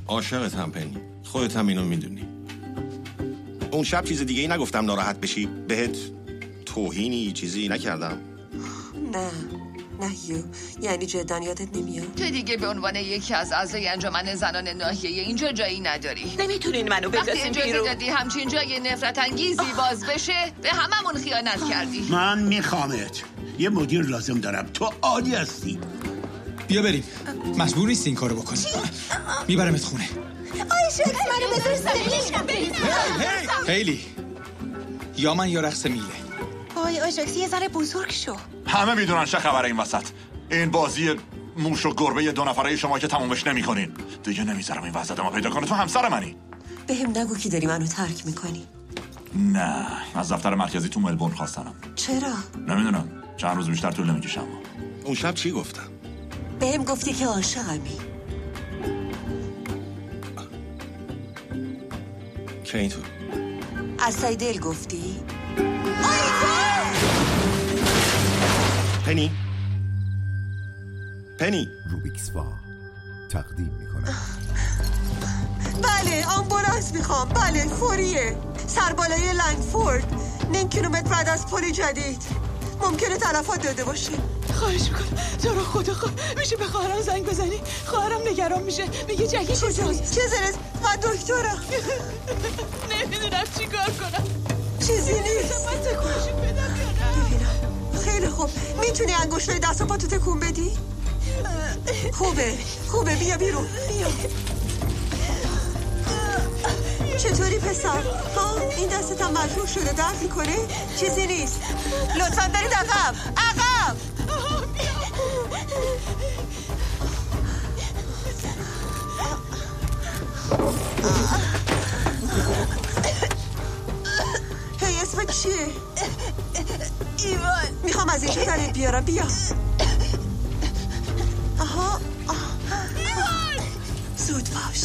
عاشقت هم پنی، خودت هم اینو میدونی. اون شب چیز دیگه ای نگفتم ناراحت بشی؟ بهت توهینی چیزی نکردم؟ نه یو، یعنی جدا یادت نمیاد؟ تو دیگه به عنوان یکی از اعضای انجمن زنان ناحیه اینجا جایی نداری. نمیتونین منو بندازین بیرون. اجازه دادی همچین جای نفرت انگیزی باز بشه، به هممون خیانت کردی. من میخوامت، یه مدیر لازم دارم، تو عالی هستی. بیا بریم، مجبور نیست این کارو بکنی. میبرمت خونه. آی شکل منو بذار زمین. خیلی یا من یا رقص میله. آی آژاکس یه ذره بزرگ شو. همه میدونن چه خبره این وسط. این بازی موش و گربه 2 نفره شما که تمومش نمی‌کنین. دیگه نمیذارم این وضعیت ما پیدا کنه. تو همسر منی. بهم نگو که داری منو ترک میکنی. نه، از دفتر مرکزی تو ملبورن خواستنم. چرا؟ نمیدونم، چند روز بیشتر طول نمیکشم. اون شب چی گفتم؟ بهم گفتی که عاشقمی. که اینطور از سای دل گفتی؟ پنی روبیکس وا تقدیم میکنم. بله آمبولانس میخوام. بله فوریه. سربالای لنگفورد 9 کیلومتر بعد از پل جدید. ممکنه تلفات داده باشه. خواهش میکنم تو رو خدا میشه به خواهرم زنگ بزنی؟ خواهرم نگران میشه، میگه جگی چه زرست و دکترم. نمیدونم چی کار کنم. چیزی نیست. من تکونشون بدم یا نه؟ ببینم خیلی خوب. میتونی انگشتای دست و پاتو تکون بدی؟ خوبه بیا بیرون. بیا. چطوری پسر؟ ها این دستت هم مجروح شده درد میکنه؟ چیزی نیست. لطفا برید عقب. هی اسمت چیه؟ ایوان. میخوام از اینجا درت بیارم. بیا. آها زود باش.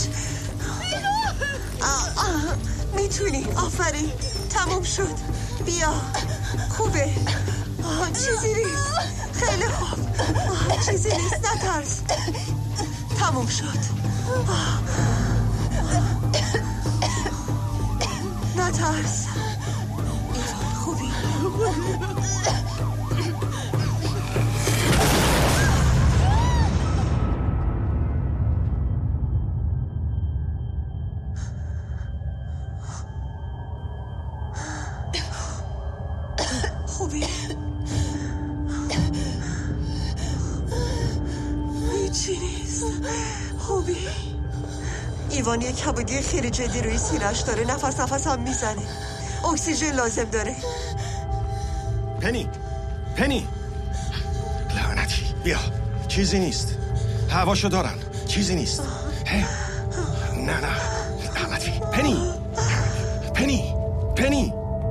میتونی. آفرین تموم شد. بیا. خوبه. چیزی نیست. خیلی خوب. چیزی نیست نترس. تموم شد. نترس. خوبی. خوبی. هیچی نیست. خوبی. ایوان یک کبودی خیلی جدی روی سینه‌اش داره. نفس هم میزنه. اکسیژن لازم داره. پنی لعنتی. بیا. چیزی نیست. هواشو دارن. چیزی نیست. نه لعنتی. پنی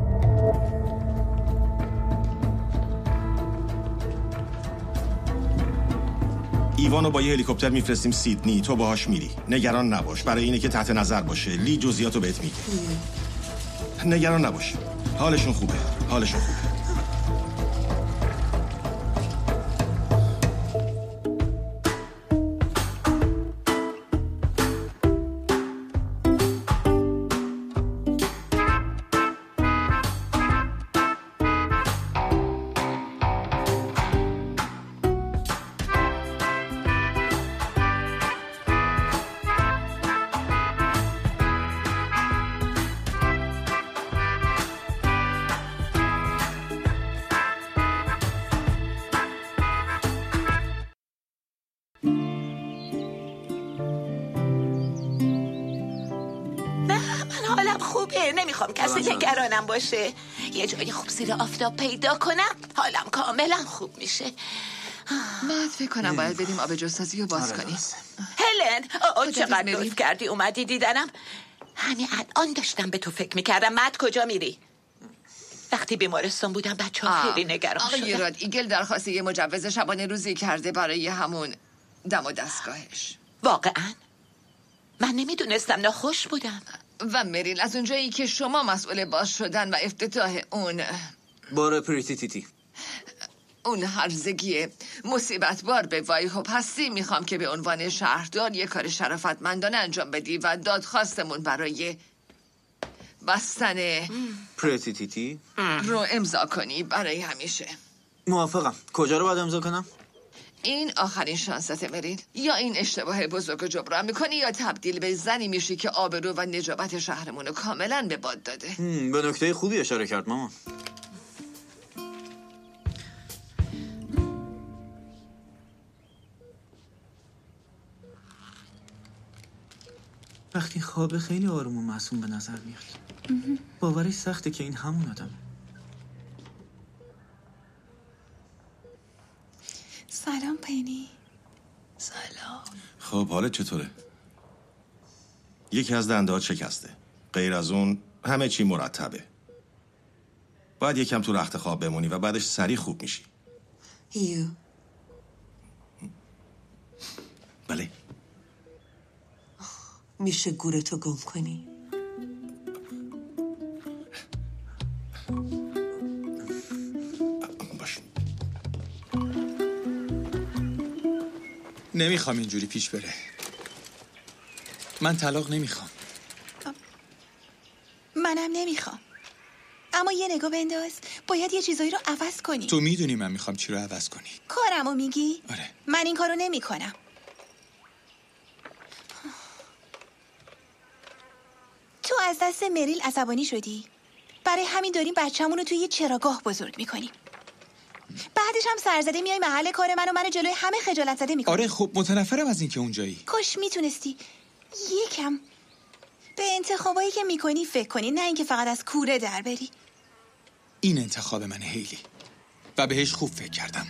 ایوانو با یه هلیکوپتر میفرستیم سیدنی. تو باهاش میری. نگران نباش. برای اینه که تحت نظر باشه. لی جزئیاتو بهت میگه. نگران نباش. حالشون خوبه. نمیخوام کسی نگرانم باشه. یه جای خوب زیر آفتاب پیدا کنم حالم کاملا خوب میشه. من فکر کنم باید بریم آب جوسازی رو باز کنیم. هلن چقدر لطف کردی اومدی دیدنم. همین الان داشتم به تو فکر میکردم. مد کجا میری؟ وقتی بیمارستان بودم بچه‌ها خیلی نگران شدن. آقای راد ایگل درخواست یه مجوز شبانه روزی کرده برای همون دم و دستگاهش. واقعا؟ من نمیدونستم. ناخوش بودم. و مریل از اونجایی که شما مسئول باز شدن و افتتاح اون برو پریتی تیتی. اون هرزگی مصیبت بار به وایهوب هستی. میخوام که به عنوان شهردار یه کار شرافتمندانه انجام بدی و دادخواستمون برای بستن پرتیتیتی رو امضا کنی برای همیشه. موافقم. کجا رو باید امضا کنم؟ این آخرین شانست مریل. یا این اشتباه بزرگ رو جبران میکنی یا تبدیل به زنی میشی که آبرو و نجابت شهرمون رو کاملا به باد داده. به نکته خوبی اشاره کرد مامان. وقتی خوابه خیلی آروم و معصوم به نظر میاد. باورش سخته که این همون آدمه. سلام پنی. سلام. خب حالت چطوره؟ یکی از دنده‌هات شکسته. غیر از اون همه چی مرتبه. باید یکم تو رخت خواب بمونی و بعدش سریع خوب میشی. هیو. بله. میشه گورتو گم کنی؟ باش. نمیخوام اینجوری پیش بره. من طلاق نمیخوام. منم نمیخوام. اما یه نگاه بنداز. باید یه چیزایی رو عوض کنی. تو میدونی من میخوام چی رو عوض کنی. کارمو میگی؟ آره. من این کارو نمیکنم. تو از دست مریل عصبانی شدی؟ برای همین داریم بچه‌مون رو توی یه چراگاه بزرگ میکنیم. بعدش هم سرزده میای محل کار منو جلوی همه خجالت زده میکنی. آره خب متنفرم از این که اونجایی. کاش میتونستی یکم به انتخابایی که میکنی فکر کنی، نه اینکه فقط از کوره در بری. این انتخاب منه هیلی و بهش خوب فکر کردم.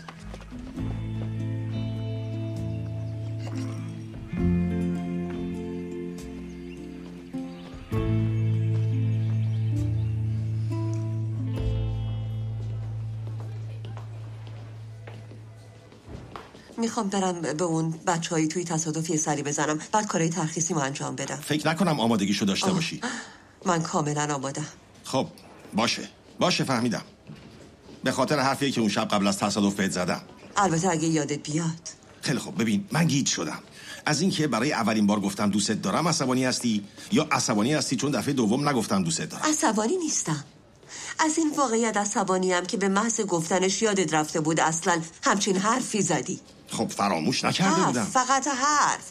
میخوام برم به اون بچه‌های توی تصادفی سری بزنم، بعد کارهای ترخیصی ما انجام بدم. فکر نکنم آمادگیشو داشته باشی. من کاملا آمادم. خب باشه فهمیدم. به خاطر حرفی که اون شب قبل از تصادف بهت زدم. البته اگه یادت بیاد. خیلی خب ببین من گیج شدم از اینکه برای اولین بار گفتم دوست دارم عصبانی هستی یا عصبانی هستی چون دفعه دوم نگفتم دوست دارم. عصبانی نیستم. از این واقعیت عصبانیم که به محض گفتنش یادت رفته بود اصلا همچین حرفی زدی. خب فراموش نکرده بودم. فقط حرف.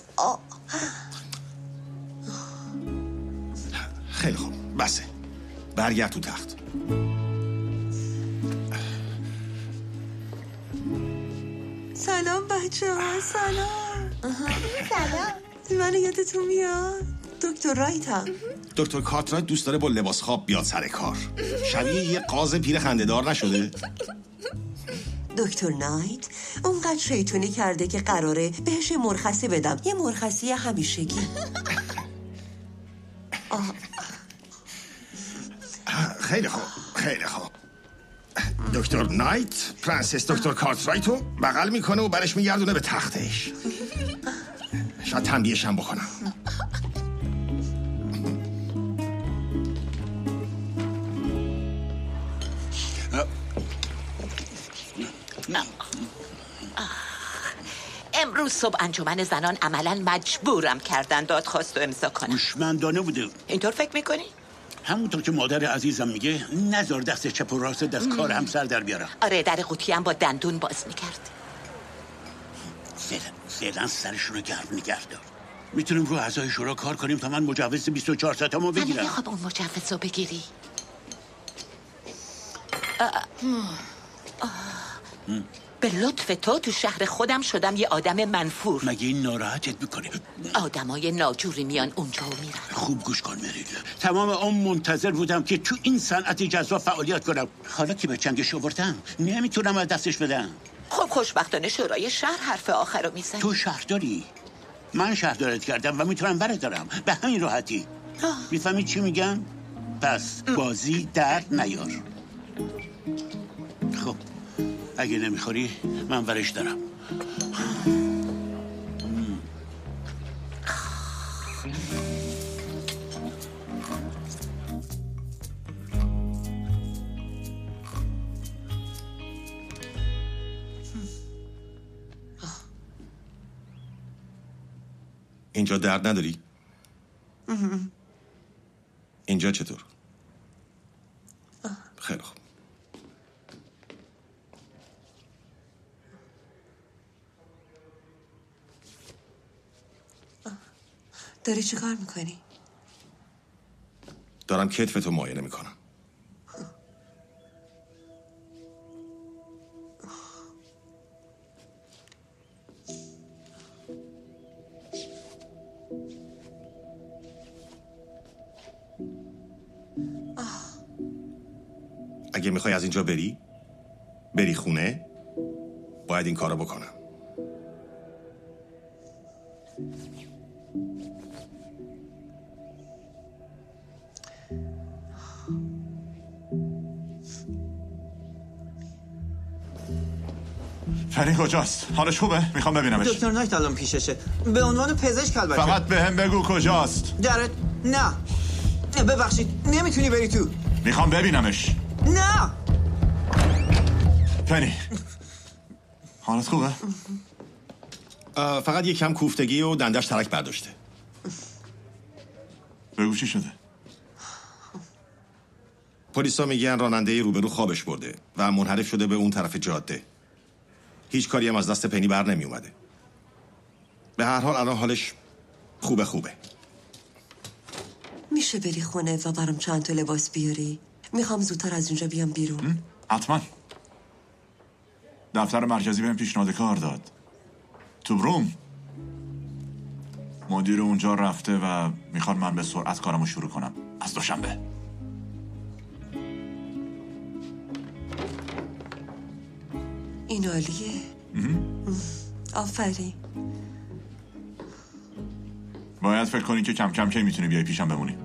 خیلی خوب بسه. برگرد تو تخت. سلام بچه ها. سلام. منو یادتون میاد؟ دکتر رایتم. دکتر کارترایت دوست داره با لباس خواب بیاد سر کار. شبیه یه قاز پیر خنده‌دار نشده؟ دکتر نایت اونقدر شیطونی کرده که قراره بهش مرخصی بدم. یه مرخصی همیشگی. خیلی خوب. دکتر نایت پرنسس دکتر کارترایتو بغل میکنه و برش میگردونه به تختش. شاید تنبیهش هم بکنم. امروز صبح انجمن زنان عملاً مجبورم کردن دادخواست رو امضا کنم. هوشمندانه بوده. اینطور فکر میکنی؟ همونطور که مادر عزیزم میگه نذار دست چپ و راست دست کار همسر در بیارم. آره در قوطی هم با دندون باز میکرد. فعلا سرشون رو گرم نگه دار. میتونیم رو اعضای شورا کار کنیم تا من مجوز 24 ساعتمو بگیرم. من میخوام اون مجوز رو بگیری. به لطف تو شهر خودم شدم یه آدم منفور. مگه این ناراحتت میکنه؟ آدمای ناجوری میان اونجا و میرن. خوب گوش کن مریل. تمام عمر منتظر بودم که تو این صنعت جذاب فعالیت کنم. حالا که به چنگش آوردم نمیتونم از دستش بدم. خب خوشبختانه شورای شهر حرف آخر رو میزنه. تو شهرداری؟ من شهردارت کردم و میتونم برت دارم به همین راحتی. میفهمی چی میگم؟ پس بازی در نیار. خب اگه نمیخوری من ورش دارم. اینجا درد نداری؟ اینجا چطور؟ خیلی خوب. داری چی کار میکنی؟ دارم کتفتو معاینه میکنم. اگه میخوای از اینجا بری خونه، باید این کارو بکنم. فنی کجاست؟ حالش خوبه؟ میخوام ببینمش. دکتر نایت الان پیششه، به عنوان پزشک البته. فقط به هم بگو کجاست. درت نه ببخشید، نمیتونی بری تو. میخوام ببینمش. نه فنی حالت خوبه؟ فقط یه کم کوفتگی و دندش ترک برداشته. بگو چی شده؟ پلیسا میگن راننده روبرو خوابش برده و منحرف شده به اون طرف جاده. هیچ کاری هم از دست پنی بر نمی اومده. به هر حال الان حالش خوبه. میشه بری خونه و برام چند تا لباس بیاری؟ میخوام زودتر از اینجا بیام بیرون. حتما. دفتر مرکزی بهم پیشنهاد کار داد. تو بروم. مدیر اونجا رفته و میخواد من به سرعت کارمو شروع کنم از دوشنبه. این عالیه. آفرین. باید فکر کنی که کم کم کی میتونی بیای پیشم بمونی.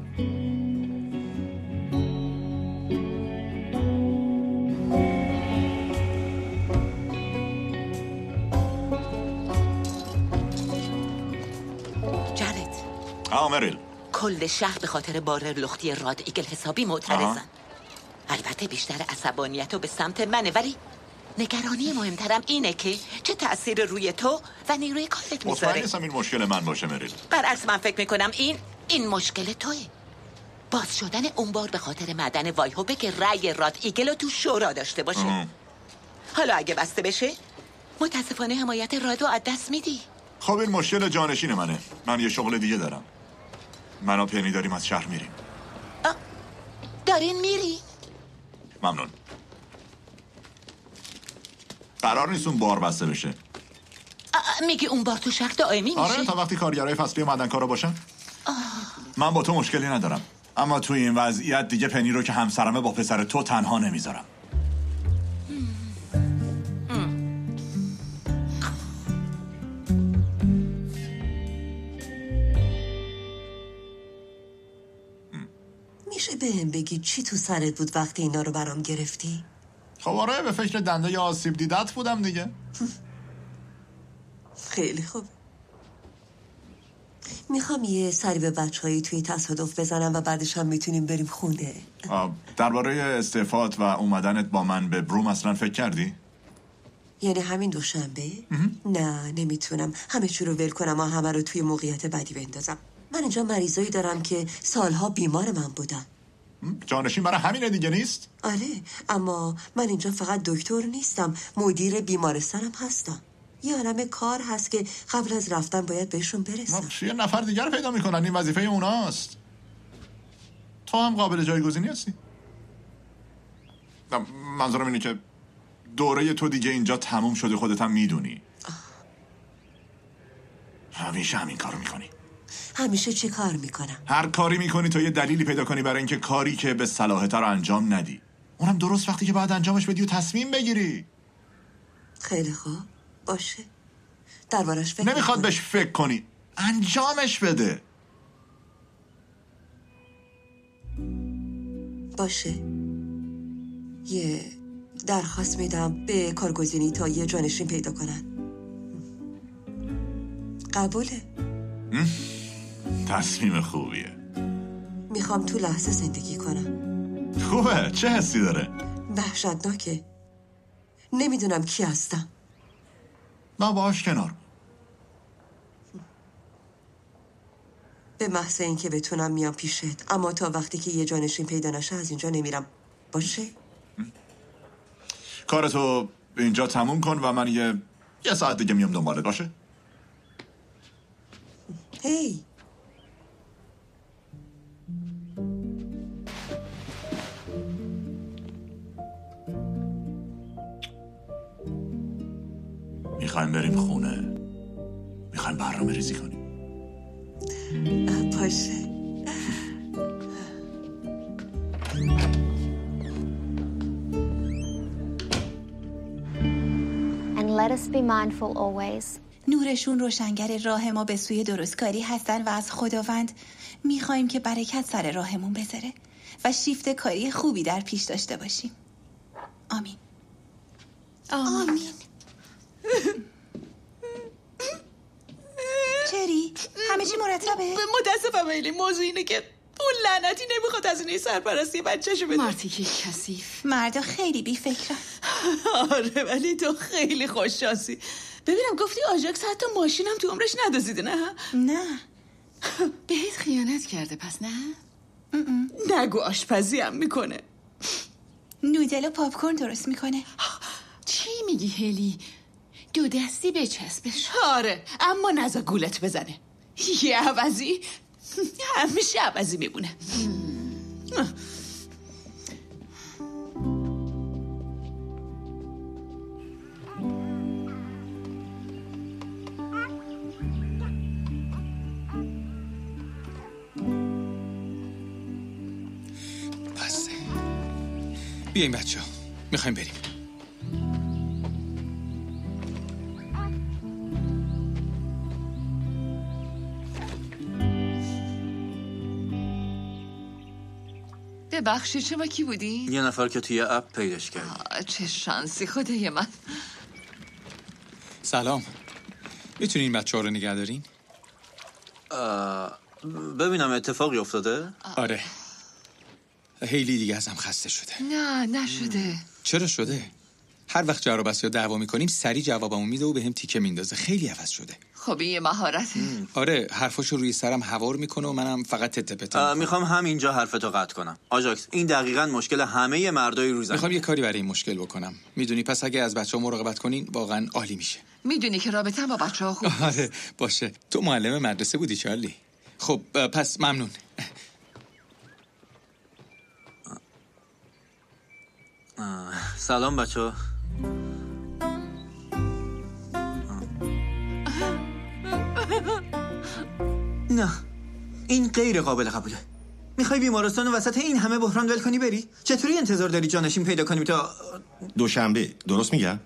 مریل، کل شهر به خاطر بار لختی راد ایگل حسابی معترضن. البته بیشتر عصبانیت رو به سمت منه، ولی نگرانی مهمترم اینه که چه تأثیر روی تو و نیروی کارت میذاره. مطمئن نیستم این مشکل من باشه مریل. برعکس من فکر میکنم این مشکل توه. باز شدن اون بار به خاطر معدن وایهوبه که رأی راد ایگل رو تو شورا داشته باشه. حالا اگه بسته بشه متاسفانه حمایت رادو از دست میدی. خب این مشکل جانشین منه. من یه شغل دیگه دارم. من و پنی داریم از شهر میریم. دارین میری؟ ممنون. قرار نیست اون بار بسته بشه. میگی اون بار تو شهر دائمی میشه؟ آره تا وقتی کارگرای فصلی معدنکارا باشن. من با تو مشکلی ندارم، اما توی این وضعیت دیگه پنی رو که همسرمه با پسر تو تنها نمیذارم. میشه بهم بگی چی تو سرت بود وقتی اینا رو برام گرفتی؟ خب آره به فکر دنده یا آسیب دیدت بودم دیگه. خیلی خوب. میخوام یه سری به بچه‌هایی توی تصادف بزنم و بعدش هم میتونیم بریم خونه. درباره استعفات و اومدنت با من به بروم اصلا فکر کردی؟ یعنی همین دوشنبه؟ نه نمیتونم همه چی رو ول کنم و همه رو توی موقعیت بدی بندازم. من اینجا مریضایی دارم که سالها بیمار من بودن. جانشین برای همینه دیگه نیست؟ آره، اما من اینجا فقط دکتر نیستم، مدیر بیمارستانم هستم. یه عالمه کار هست که قبل از رفتن باید بهشون برسم. یه نفر دیگر پیدا میکنن، این وظیفه اوناست. تو هم قابل جایگزینی هستی. منظورم اینه که دوره تو دیگه اینجا تموم شده، خودت هم میدونی. همیشه همین کارو میکنی. همیشه چی کار میکنم؟ هر کاری میکنی تا یه دلیلی پیدا کنی برای اینکه کاری که به صلاحت رو انجام ندی، اونم درست وقتی که بعد انجامش بدی و تصمیم بگیری. خیلی خوب باشه، دربارش فکر نمیخواد بهش فکر کنی، انجامش بده. باشه، یه درخواست میدم به کارگزینی تا یه جانشین پیدا کنن. قبوله؟ تصمیم خوبیه. میخوام تو لحظه زندگی کنم. خوبه. چه حسی داره؟ وحشتناکه. نمیدونم کی هستم. ما باش کنار. به محض اینکه بتونم میام پیشت، اما تا وقتی که یه جانشین پیدا نشه از اینجا نمیرم. باشه؟ کارتو اینجا تموم کن و من یه ساعت دیگه میام دنبالت. باشه؟ هی میخوایم بریم خونه، میخوایم برنامه ریزی کنیم. باشه. And let us be mindful always. نورشون روشنگر راه ما به سوی درستکاری هستن و از خداوند میخوایم که برکت سر راهمون بذاره و شیفت کاری خوبی در پیش داشته باشیم. آمین. آمین. چری؟ همه چی مرتبه؟ متاسفم ایلی، موضوع اینه که اون لعنتی نمیخواد از اینه سرپرستی بچه‌شو بده. مارتی که کثیف. مردا خیلی بی فکرن. آره ولی تو خیلی خوششانسی. ببینم گفتی آژاکس حتی ماشینم تو عمرش ندزدیده نه؟ نه. بهت خیانت کرده پس نه؟ نگو آشپزی هم میکنه. نودل و پاپکورن درست میکنه. چی میگی هلی؟ دو دستی بچسبش. آره اما نزا گولت بزنه. یه عوضی همیشه عوضی میمونه. بسه. بیاین بچه ها، میخوایم بریم. ببخشید شما کی بودی؟ یه نفر که توی اپ پیداش کرد. چه شانسی خدای من. سلام. میتونین بچه ها رو نگه دارین؟ ببینم اتفاقی افتاده؟ آره. هیلی دیگه ازم خسته شده. نه نشده. چرا شده؟ هر وقت جر و بحث یا دعوا میکنیم سری جوابمو میده و بهم تیکه میندازه. خیلی عوض شده. خب این یه مهارته. آره حرفاشو روی سرم هوار میکنه و منم فقط تته پته. میخوام همینجا حرفتو قطع کنم. آژاکس این دقیقاً مشکل همه مردای روزن. میخوام یه کاری برای این مشکل بکنم. میدونی پس اگه از بچه‌ها مراقبت کنین واقعا عالی میشه. میدونی که رابطه‌ام با بچه‌ها خوب. آره باشه. تو معلم مدرسه بودی چارلی. خب پس ممنون. سلام بچه‌ها. نه این غیر قابل قبوله. میخوای بیمارستان وسط این همه بحران ول کنی بری؟ چطوری انتظار داری جانشین پیدا کنیم تا دوشنبه؟ درست میگم؟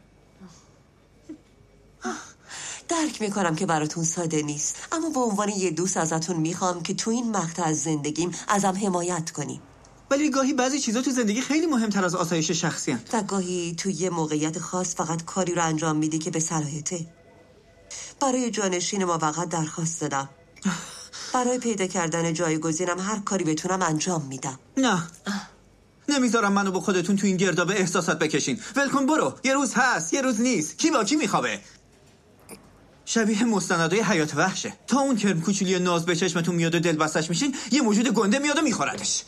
درک میکنم که براتون ساده نیست، اما به عنوان یه دوست ازتون میخوام که تو این مقطع از زندگیم ازم حمایت کنیم. ولی گاهی بعضی چیزا تو زندگی خیلی مهمتر از آسایش شخصی هن. و گاهی تو یه موقعیت خاص فقط کاری رو انجام میدی که به صلاحیته. برای جانشین موقت درخواست دادم. برای پیدا کردن جایگزینم هر کاری بتونم انجام میدم. نه نمیذارم منو با خودتون تو این گرداب احساسات بکشین. ولکن برو. یه روز هست یه روز نیست. کی با کی میخوابه؟ شبیه مستندای حیات وحشه. تا اون کرم کوچولی ناز به چشمتون میاد و دل بستش میشین یه موجود گنده میاد و میخوردش.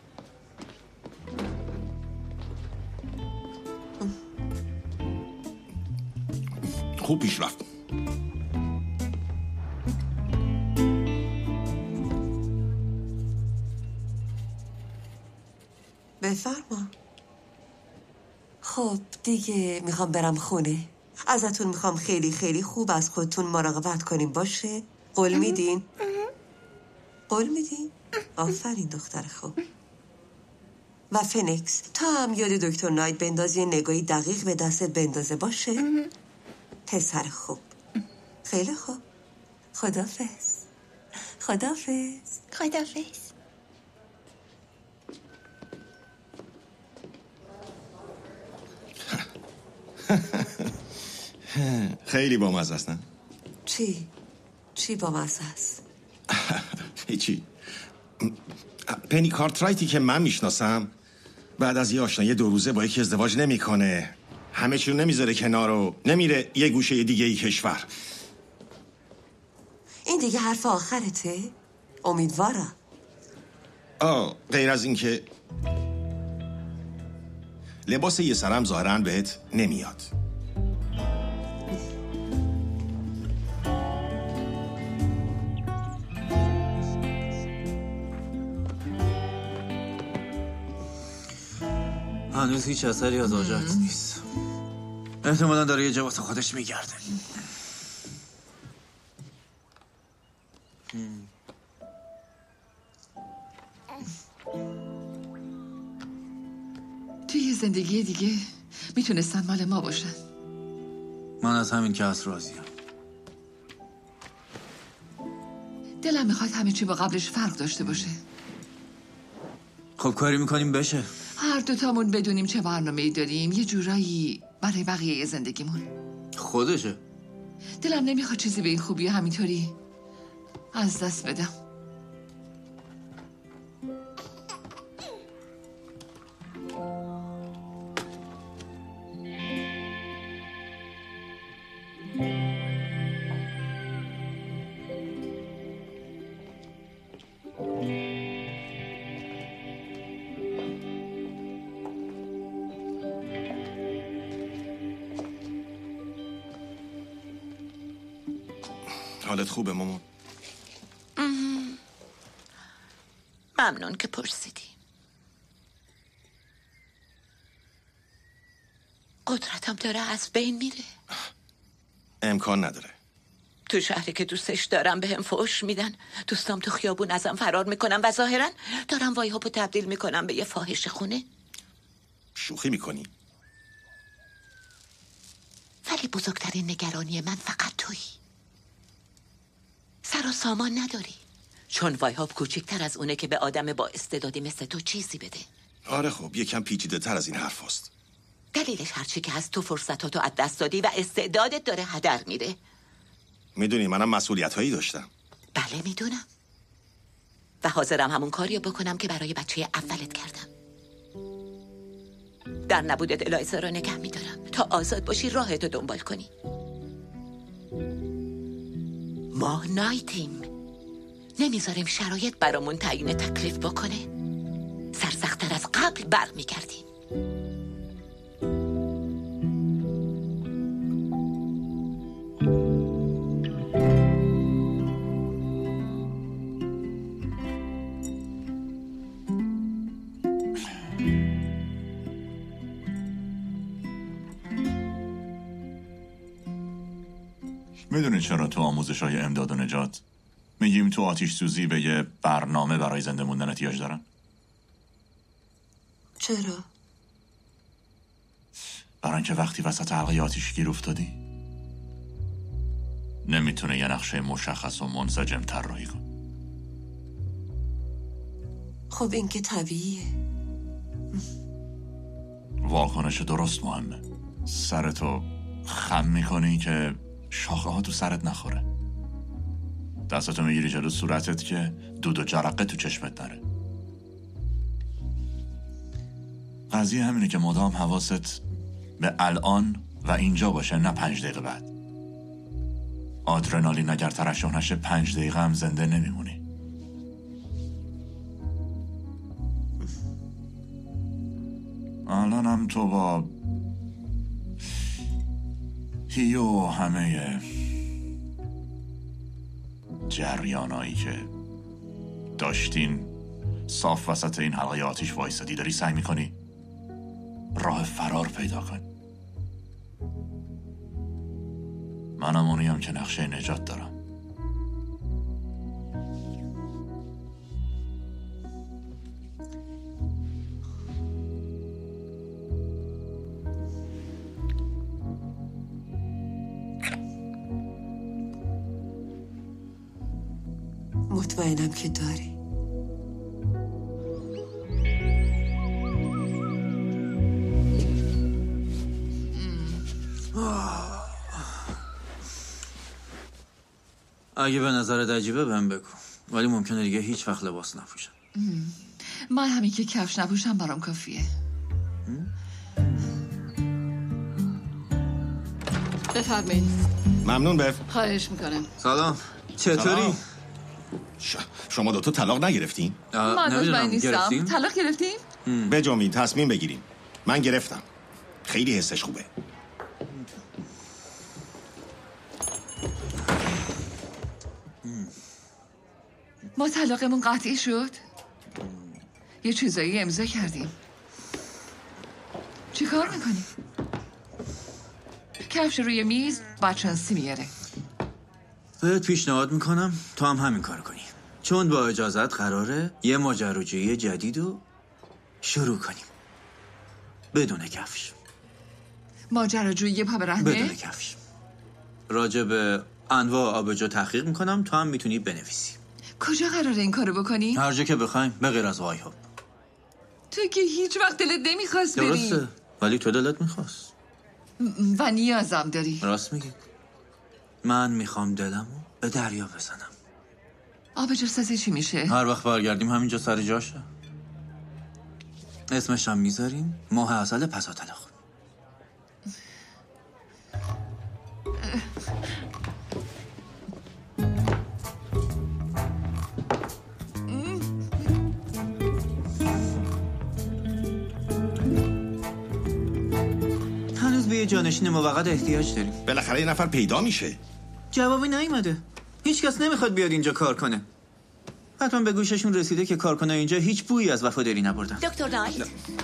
خوب پیش رفت. بفرما. خب دیگه میخوام برم خونه. ازتون میخوام خیلی خیلی خوب از خودتون مراقبت کنیم باشه؟ قول میدین؟ قول میدین؟ آفرین دختر خوب. و فنیکس تا هم یاد دکتر نایت بندازی یه نگاهی دقیق به دستت بندازه باشه؟ پسر خوب. خیلی خوب. خدافظ. خدافظ. خدافظ. خیلی بامزه است نه؟ چی بامزه است؟ هیچی. پنی کارترایتی که من میشناسم بعد از یه آشنایی 2 روزه با یکی ازدواج نمیکنه. همه چی رو نمیذاره کنار و نمیره یه گوشه دیگه ای کشور. این دیگه حرف آخرته؟ امیدوارم. غیر از این که لباس یه سرم ظاهراً بهت نمیاد. هنوز هیچ اثری از آجاکس نیست. احتمالاً داره یه جا واسه خودش میگرده. توی زندگی دیگه میتونستن مال ما باشن. من از همین که راضیم. دلم میخواد همه چی با قبلش فرق داشته باشه. خب کاری میکنیم بشه. هر دوتامون بدونیم چه برنامه‌ای داریم، یه جورایی برای بقیه زندگیمون. خودشه. دلم نمیخواد چیزی به این خوبی همینطوری از دست بدم. حالت خوبه مامان؟ ممنون که پرسیدی. قدرتم داره از بین میره. امکان نداره. تو شهری که دوستش دارم به هم فحش میدن. دوستام تو خیابون ازم فرار میکنم و ظاهرا دارم وایهاپو تبدیل میکنم به یه فاحش خونه. شوخی میکنی؟ ولی بزرگترین نگرانی من فقط تویی. سر و سامان نداری، چون وایهاپ کوچکتر از اونه که به آدم با استعدادی مثل تو چیزی بده. آره خب یکم پیچیده تر از این حرف هست. دلیلش هرچی که هست تو فرصتاتو از دست دادی و استعدادت داره هدر میره. میدونی منم مسئولیت هایی داشتم. بله میدونم و حاضرم همون کاریو بکنم که برای بچه اولت کردم. در نبودت الایزا رو نگه میدارم تا آزاد باشی راهتو دنبال کنی. ما نایتیم، نمیذاریم شرایط برامون تعیین تکلیف بکنه. سرسخت‌تر از قبل برمیگردیم. میدونید چرا تو آموزش‌های امداد و نجات میگیم تو آتش سوزی به یه برنامه برای زنده موندن احتیاج دارن؟ چرا؟ برای اینکه وقتی وسط حلقه آتیش گیر افتادی نمیتونه یه نقشه مشخص و منسجم طراحی کن. خب این که طبیعیه. واکنش درست مهمه. سرتو خم میکنی که شاخه ها تو سرت نخوره. دستتو میگیری جلو صورتت که دود و جرقه تو چشمت نره. قضیه همینه که مدام حواست به الان و اینجا باشه، نه 5 دقیقه بعد. آدرنالین اگر ترشح نشه 5 دقیقه هم زنده نمیمونی. الان هم تو با هیو همه جریانایی که داشتین صاف وسط این حلقه آتیش وایسادی، داری سعی میکنی راه فرار پیدا کن. منم اونیم که نقشه نجات دارم. مطمئنم که داری. اگه به نظرت عجیبه بهم بگو، ولی ممکنه دیگه هیچ وقت لباس نپوشم. من همین که کفش نپوشم برام کافیه. بفرمایید. ممنون بف. خواهش میکنم. سلام. چطوری؟ شما دوتا طلاق نگرفتین؟ من مطمئن نیستم. طلاق گرفتیم؟ بجامین تصمیم بگیریم. من گرفتم. خیلی حسش خوبه. ما طلاقمون قطعی شد. یه چیزایی امضا کردیم. چی کار میکنی؟ کفش روی میز بچانسی میاره. بهت پیشنهاد میکنم تو هم همین کار کنی، چون با اجازت قراره یه ماجراجویی جدید رو شروع کنیم بدون کفش. ماجراجویی پا برهنه؟ بدون کفش. راجع به انواع آبجو تحقیق میکنم، تو هم میتونی بنویسی. کجا قراره این کارو بکنی؟ هر جا که بخوایم به غیر از وایهوب. تو که هیچ وقت دلت نمیخواست بری. درسته، ولی تو دلت میخواست و نیازم داری. راست میگی. من میخوام دلمو به دریا بزنم. آبجو سازی چی میشه؟ هر وقت برگردیم همینجا سر جاشه. اسمش هم میذاریم ماه عسل پساتلخ. هنوز به یه جانشین موقت احتیاج داریم. بالاخره یه نفر پیدا میشه. جوابی نیومده. هیچ کس نمیخواد بیاد اینجا کار کنه. حتما به گوششون رسیده که کارکنه اینجا هیچ بویی از وفاداری نبردن. دکتر نایت.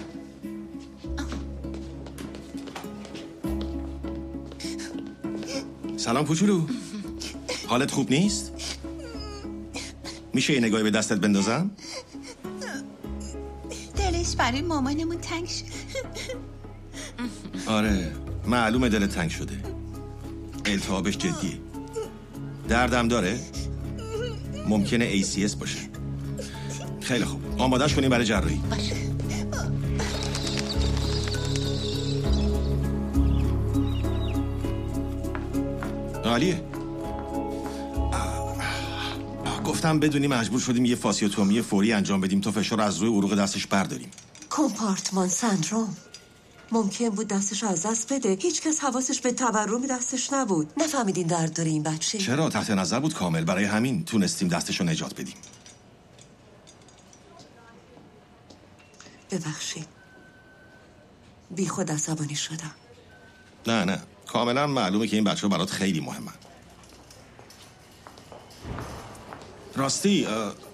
سلام کوچولو. حالت خوب نیست؟ میشه یه نگاهی به دستت بندازم؟ دلش برای مامانمون تنگ شد. آره معلومه دلت تنگ شده. التهابش جدیه. دردم داره؟ ممکنه ACS باشه. خیلی خوب، آمادهش کنیم برای جراحی. عالیه. گفتم بدونی مجبور شدیم یه فاسیوتومی فوری انجام بدیم تا فشار از روی عروق دستش برداریم. کمپارتمان سندروم. ممکن بود دستش از دست بده. هیچ کس حواسش به تورم دستش نبود. نفهمیدین درد داره این بچه؟ چرا؟ تحت نظر بود کامل. برای همین تونستیم دستشو نجات بدیم. ببخشید، بی خود عصبانی شدم. نه کاملا معلومه که این بچه برات خیلی مهمه. راستی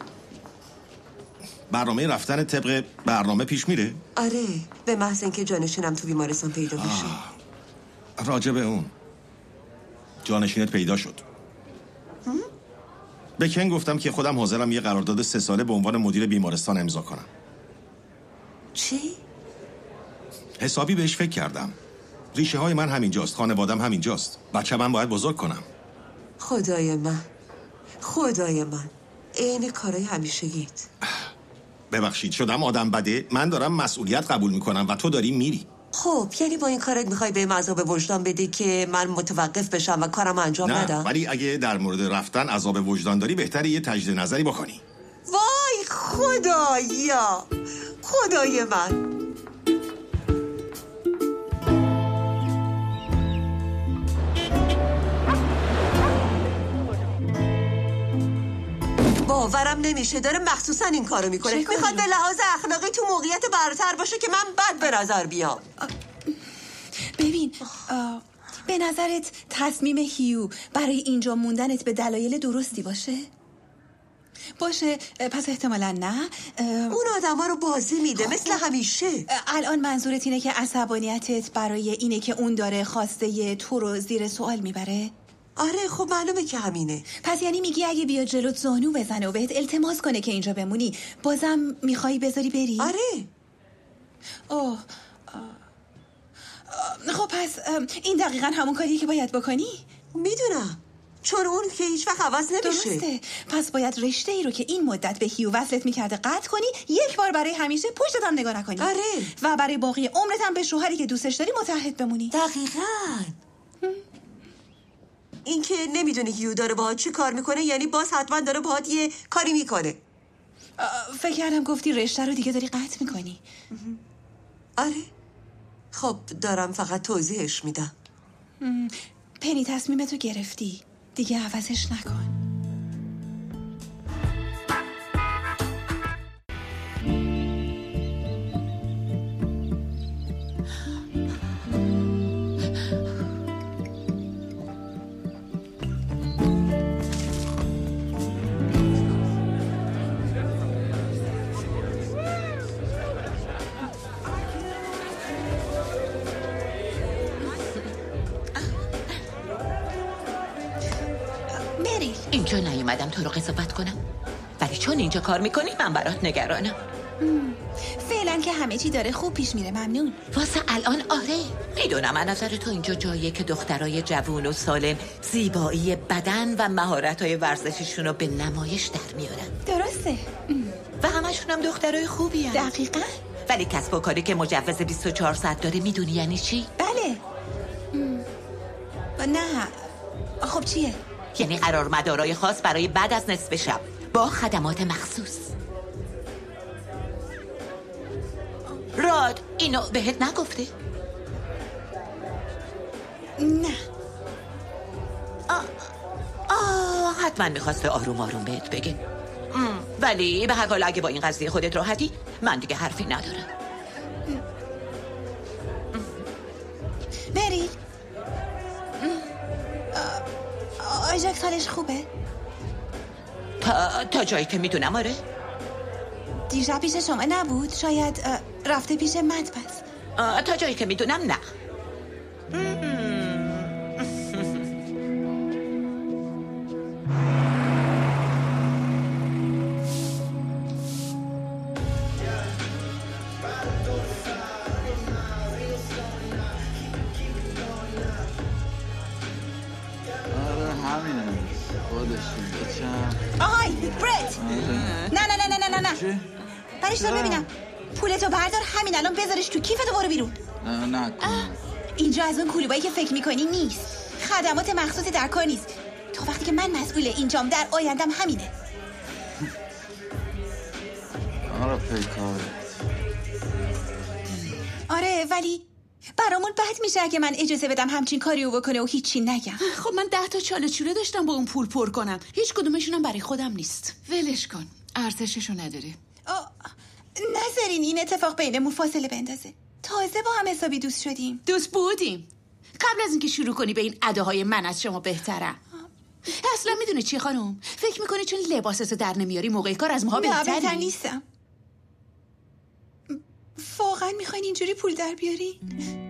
برنامه رفتن طبق برنامه پیش میره؟ آره، به محض اینکه جانشینم تو بیمارستان پیدا بشه. راجع به اون جانشینت پیدا شد. به کن گفتم که خودم حاضرم یه قرارداد 3 ساله به عنوان مدیر بیمارستان امضا کنم. چی؟ حسابی بهش فکر کردم. ریشه های من همینجاست، خانوادم همینجاست. بچه من باید بزرگ کنم. خدای من عین کارای همیشگیت. ببخشید شدم آدم بده. من دارم مسئولیت قبول میکنم و تو داری میری. خب یعنی با این کارت میخوای به عذاب وجدان بدی که من متوقف بشم و کارم انجام ندم؟ نه، ولی اگه در مورد رفتن عذاب وجدان داری بهتره یه تجدید نظری بکنی. وای خدای من. باورم نمیشه داره مخصوصا این کارو میکنه. میخواد به لحاظ اخلاقی تو موقعیت برتر باشه که من بد به نظر بیام. ببین به نظرت تصمیم هیو برای اینجا موندنت به دلایل درستی باشه؟ پس احتمالا نه. اون آدم ها رو بازی میده مثل همیشه. الان منظورت اینه که عصبانیتت برای اینه که اون داره خواسته تو رو زیر سوال میبره؟ آره خب معلومه که همینه. پس یعنی میگی اگه بیاد جلوت زانو بزنه و بهت التماس کنه که اینجا بمونی بازم میخوایی بذاری بری؟ آره. خب پس این دقیقا همون کاریه که باید بکنی؟ میدونم، چون اون که هیچ وقت عوض نمیشه. درسته. پس باید رشته ای رو که این مدت به هیو وصلت میکرده قطع کنی، یک بار برای همیشه پشتت هم نگاه نکنی. آره. و برای باقی عمرت هم به شوهری که دوستش داری متحد بمونی. دقیقاً. این که نمیدونی هیو داره باهات چی کار میکنه یعنی باز حتما داره باهات یه کاری میکنه. فکر کردم گفتی رشته رو دیگه داری قطع میکنی. آره. خب دارم فقط توضیحش میدم. پنی تصمیمتو گرفتی، دیگه عوضش نکن. اینجا نیومدم تو رو قضاوت کنم، ولی چون اینجا کار میکنی من برات نگرانم. فعلا که همه چی داره خوب پیش میره. ممنون. واسه الان آره. میدونم از نظر تو اینجا جاییه که دخترای جوون و سالم زیبایی بدن و مهارت‌های ورزشیشون رو به نمایش در میارن. درسته. و همشون هم دخترای خوبی هن. دقیقاً. ولی کسب و کاری که مجوز 24 ساعت داره میدونی یعنی چی؟ بله. نه. خب چیه؟ یعنی قرار مدارای خاص برای بعد از نصف شب با خدمات مخصوص. راد اینو بهت نگفته؟ نه. حتما میخواسته آروم آروم بهت بگه. ولی به هر حال اگه با این قضیه خودت راحتی من دیگه حرفی ندارم. بری. آژاکس حالش خوبه؟ تا جایی که میدونم آره. دیشب پیش شما نبود؟ شاید رفته پیش مدبس. تا جایی که میدونم نه. آهای برت. نه برش دار ببینم. پولتو بردار همین الان بذارش تو کیفتو برو بیرون. نه اینجا از اون کلوبایی که فکر میکنی نیست. خدمات مخصوصی در کار نیست. تا وقتی که من مسئول اینجام در آیندم همینه. آره پیکار. آره ولی برامون بد میشه اگه من اجازه بدم همچین کاریو بکنه و هیچی نگم. خب من 10 تا چاله چوله داشتم با اون پول پر کنم. هیچ کدومشونم برای خودم نیست. ولش کن. ارزششو نداره. نذارین این اتفاق بینمون فاصله بندازه. تازه با هم حسابی دوست شدیم. دوست بودیم. قبل از اینکه شروع کنی به این اداهای من از شما بهترم. اصلا میدونی چی خانم؟ فکر میکنی چون لباساتو در نمیاری موقع کار از ماها بهتری؟ نه بهتر نیستم. واقعا میخواین اینجوری پول در بیاری؟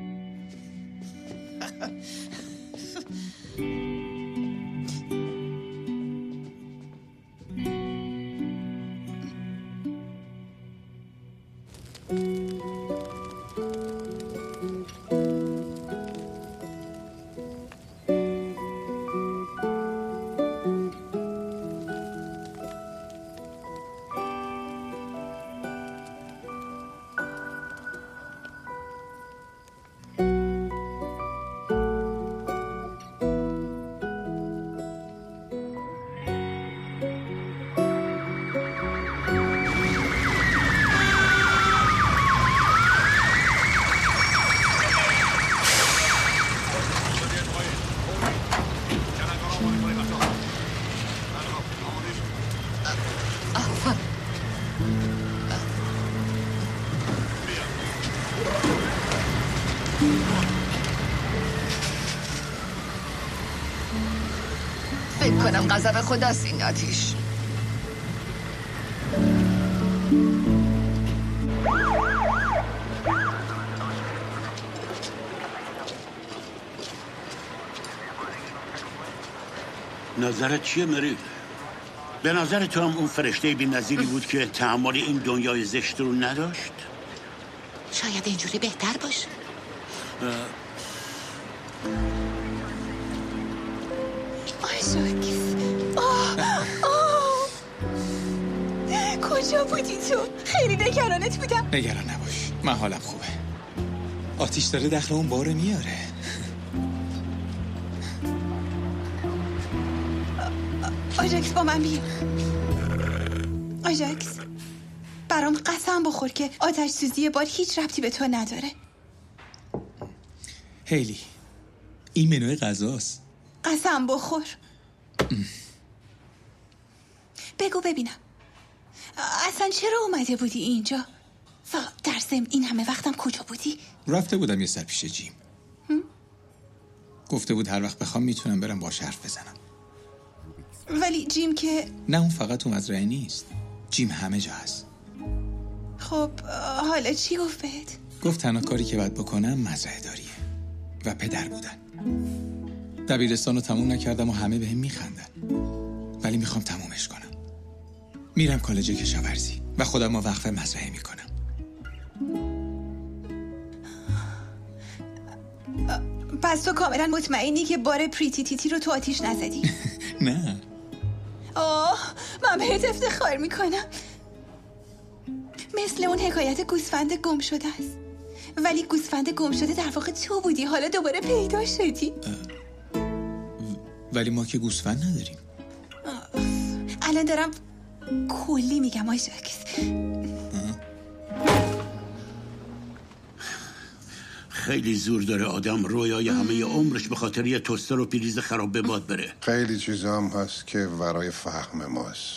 فکر کنم غضب خداست این آتیش. نظرت چیه مری؟ به نظر تو هم اون فرشته بی‌نظیری بود که تحمل این دنیای زشت رو نداشت؟ شاید اینجوری بهتر باشه. آژاکس کجا بودی تو؟ خیلی نگرانت بودم. نگران نباش، من حالم خوبه. آتیش داره داخل اون بارو میاره. آژاکس با من بیا. آژاکس برام قسم بخور که آتش سوزی بار هیچ ربطی به تو نداره. هیلی این منوی غذاست. قسم بخور. بگو ببینم اصلا چرا اومده بودی اینجا؟ و در ضمن این همه وقتم کجا بودی؟ رفته بودم یه سر پیش جیم. گفته بود هر وقت بخوام میتونم برم باهاش حرف بزنم. ولی جیم که... نه اون فقط تو مزرعه نیست، جیم همه جا هست. خب حالا چی گفت بهت؟ گفت تنها کاری که باید بکنم مزرعه داریه و پدر بودن. دبیرستان رو تموم نکردم و همه بهم میخندن، ولی میخوام تمومش کنم. میرم کالج کشاورزی و خودم رو وقف مزرعه میکنم. پس تو کاملا مطمئنی که بار پریتی تیتی رو تو آتیش نزدی؟ نه. من بهت افتخار میکنم. مثل اون حکایت گوسفند گم شده است، ولی گوسفند گم شده در واقع تو بودی، حالا دوباره پیدا شدی. ولی ما که گوسفند نداریم. الان دارم کلی میگم آژاکس. خیلی زور داره آدم رویای همه عمرش به خاطر یه توستر و پریز خراب به باد بره. خیلی چیزا هم هست که ورای فهم ماست.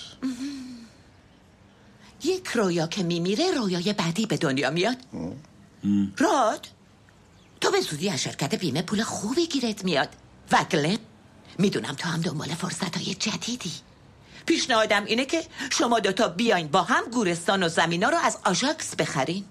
یک رویا که میمیره رویای بعدی به دنیا میاد. راد تو به زودی از شرکت بیمه پول خوبی گیرت میاد. و گلن میدونم تو هم دنبال فرصتهای جدیدی. پیشنهادم اینه که شما دوتا بیاین با هم گورستان و زمینا رو از آژاکس بخرین.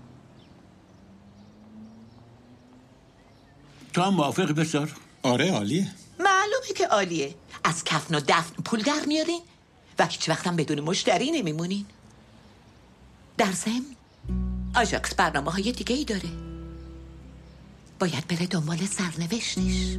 تو هم موافق بسار؟ آره عالیه. معلومه که عالیه. از کفن و دفن پول در میارین و هیچ وقتم بدون مشتری نمیمونین. در ضمن آژاکس برنامه‌های دیگه ای داره. باید بره دنبال سرنوشتش.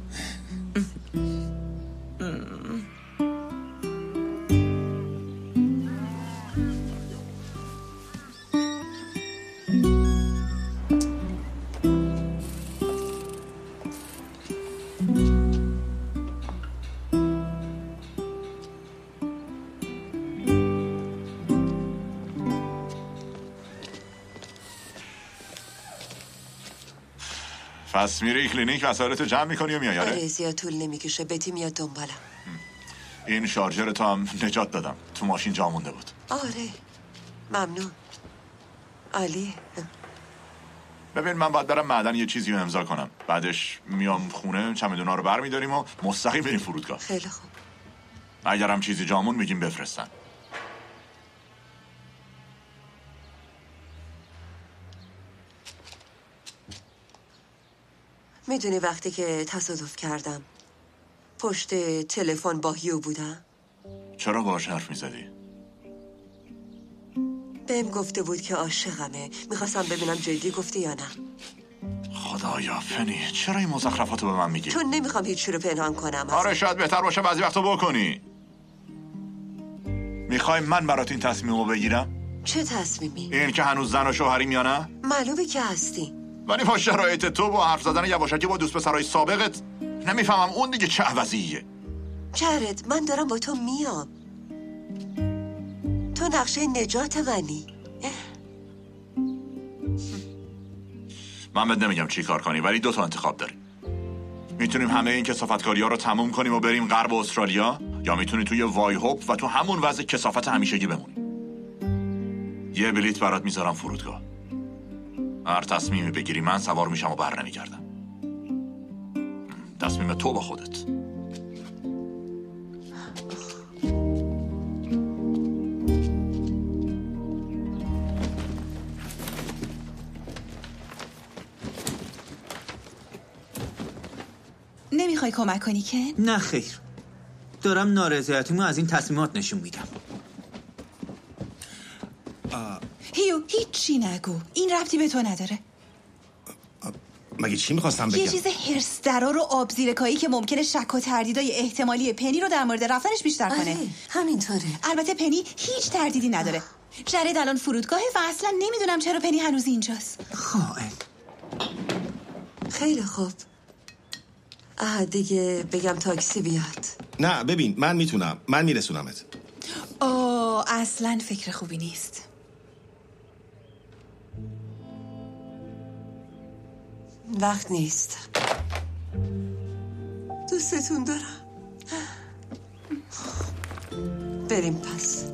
پس میری کلینیک وسایلتو جمع میکنی و میای؟ آره زیاد طول نمیکشه. بتی میاد دنبالم. این شارژر تو هم نجات دادم، تو ماشین جا مونده بود. آره ممنون. عالیه. ببین من باید برم معدن یه چیزی رو امضا کنم، بعدش میام خونه چمدونا رو برمیداریم و مستقیم بریم فرودگاه. خیلی خوب. اگرم چیزی جامون میگیم بفرستن. میدونی وقتی که تصادف کردم پشت تلفن با هیو بودم؟ چرا باهاش حرف میزدی؟ بهم گفته بود که عاشقمه. میخواستم ببینم جدی گفته یا نه. خدایا فنی چرا این مزخرفاتو به من میگی؟ چون نمیخوام هیچ رو پنهان کنم. آره شاید بهتر باشه بعضی وقتا بکنی. میخوای من برات این تصمیمو بگیرم؟ چه تصمیمی؟ این که هنوز زن و شوهریم یا نه؟ معلومه که هستی. ولی با شرایط تو با حرف زدن یواشکی با دوست پسرای سابقت نمیفهمم اون دیگه چه عوضیه. جرد من دارم با تو میام. تو نقشه نجات منی. من بهت نمیگم چی کار کنی ولی 2 انتخاب داری. میتونیم همه این کثافتکاری ها رو تموم کنیم و بریم غرب استرالیا، یا میتونی توی وای هوپ و تو همون وضع کثافت همیشگی بمونی. یه بلیت برات میذارم فرودگاه. هر تصمیمی بگیری من سوار میشم و بر نمیگردم. تصمیم تو با خودت. نمیخوای کمک کنی که؟ نه خیر. دارم نارضایتیمو از این تصمیمات نشون میدم. هیو هیچی نگو. این ربطی به تو نداره. مگه چی میخواستم بگم؟ یه چیز هرس درار و آبزیرکایی که ممکنه شک و تردیدای احتمالی پنی رو در مورد رفتنش بیشتر کنه. آره همینطوره. البته پنی هیچ تردیدی نداره. جرد الان فرودگاهه و اصلا نمیدونم چرا پنی هنوز اینجاست. خائن. خیلی خوب. دیگه بگم تاکسی بیاد. نه ببین من میتونم، من میرسونمت. اصلا فکر خوبی نیست. وقت نیست. دوستتون دارم. بریم پس.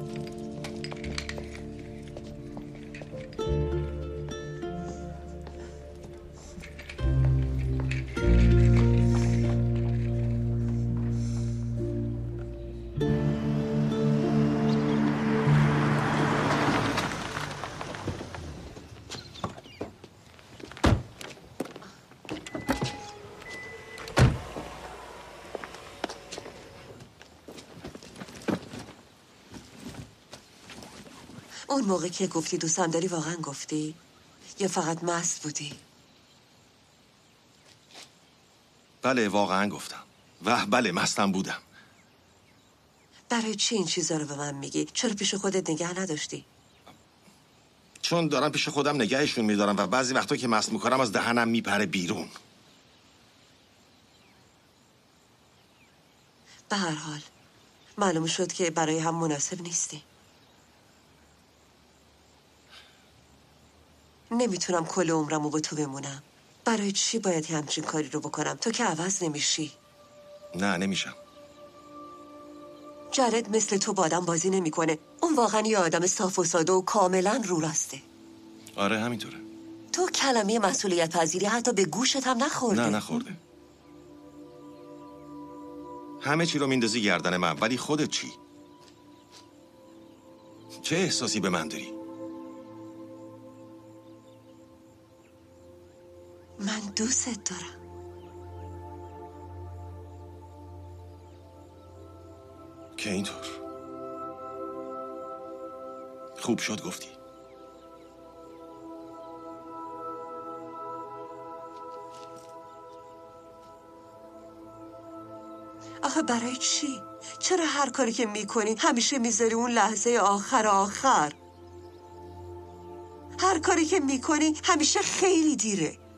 اون موقع که گفتی دوستم داری واقعا گفتی؟ یا فقط مست بودی؟ بله واقعا گفتم و بله مستم بودم. برای چی این چیزا رو به من میگی؟ چرا پیش خودت نگه نداشتی؟ چون دارم پیش خودم نگهشون میدارم و بعضی وقتا که مست میکنم از دهنم میپره بیرون. به هر حال معلوم شد که برای هم مناسب نیستی. نمیتونم کل عمرمو با تو بمونم. برای چی باید همچین کاری رو بکنم؟ تو که عوض نمیشی. نه نمیشم. جرد مثل تو با آدم بازی نمیکنه. اون واقعا یه آدم صاف و ساده و کاملا رو راسته. آره همینطوره. تو کلمه مسئولیت پذیری حتی به گوشت هم نخورده. نه نخورده. همه چی رو میندازی گردن من، ولی خودت چی؟ چه احساسی به من داری؟ من دوستت دارم. که اینطور خوب شد گفتی. آخه برای چی؟ چرا هر کاری که میکنی همیشه میذاری اون لحظه آخر؟ هر کاری که میکنی همیشه خیلی دیره.